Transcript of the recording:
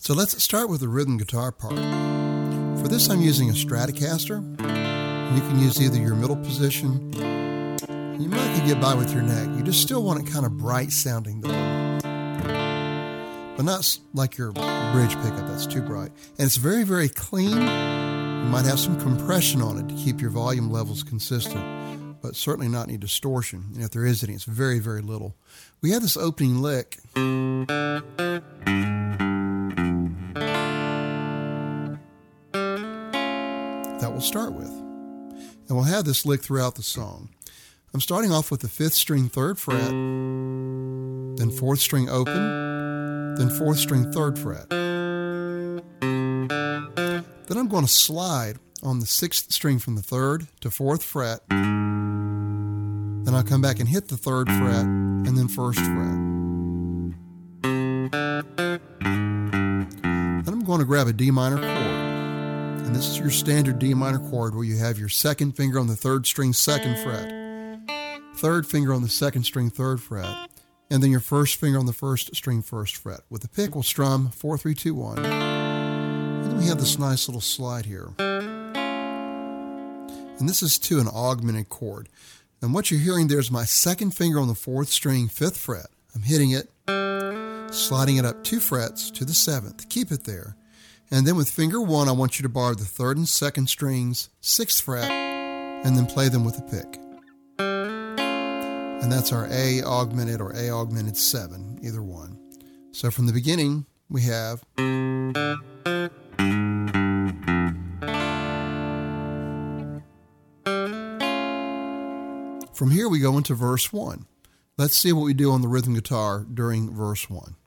So let's start with the rhythm guitar part. For this I'm using a Stratocaster. You can use either your middle position. You might could get by with your neck. You just still want it kind of bright sounding though. But not like your bridge pickup, that's too bright. And it's very, very clean. You might have some compression on it to keep your volume levels consistent, but certainly not any distortion. And if there is any, it's very, very little. We have this opening lick. That we'll start with. And we'll have this lick throughout the song. I'm starting off with the 5th string 3rd fret, then 4th string open, then 4th string 3rd fret. Then I'm going to slide on the 6th string from the 3rd to 4th fret. Then I'll come back and hit the 3rd fret and then 1st fret. Then I'm going to grab a D minor chord. And this is your standard D minor chord where you have your 2nd finger on the 3rd string 2nd fret, 3rd finger on the 2nd string 3rd fret, and then your 1st finger on the 1st string 1st fret. With the pick, we'll strum 4, 3, 2, 1. And then we have this nice little slide here. And this is to an augmented chord. And what you're hearing there is my 2nd finger on the 4th string 5th fret. I'm hitting it, sliding it up 2 frets to the 7th. Keep it there. And then with finger 1, I want you to bar the 3rd and 2nd strings, 6th fret, and then play them with a pick. And that's our A augmented or A augmented 7, either one. So from the beginning, we have... From here, we go into verse 1. Let's see what we do on the rhythm guitar during verse 1.